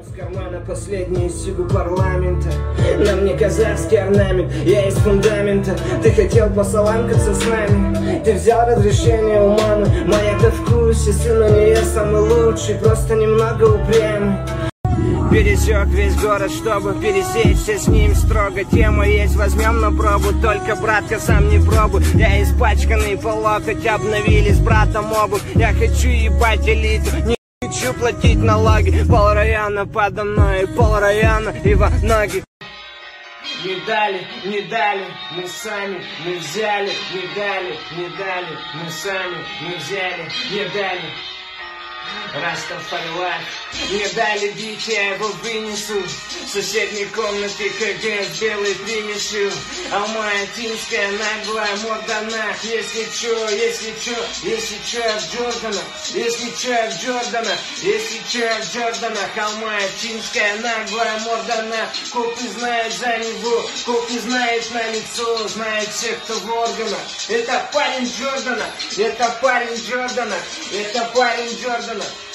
С кармана последние сигу парламента. На мне казахский орнамент, я из фундамента. Ты хотел посаламкаться с нами, ты взял разрешение у мамы. Моя-то в курсе, сын у нее самый лучший, просто немного упрямый. Пересек весь город, чтобы пересечься с ним строго. Тема есть, возьмем на пробу, только, братка, сам не пробуй. Я испачканный по локоть, обновили с братом обувь. Я хочу ебать элиту, не хочу платить налоги. Пол района подо мной, пол района и во ноги. Не дали, мы сами, мы взяли. Не дали, мы сами, мы взяли, не дали. Растафарилах. Не дали бить, я его вынесу. В соседней комнате КГ белый примешу. А моя тинская наглая морда нах. Если чё, я в Джордана. Если чё, я в Джордана. А моя тинская наглая морда нах. Копы знает за него, копы знает на лицо. Знает все, кто в органах. Это парень Джордана, это парень Джордана, это парень Джордана.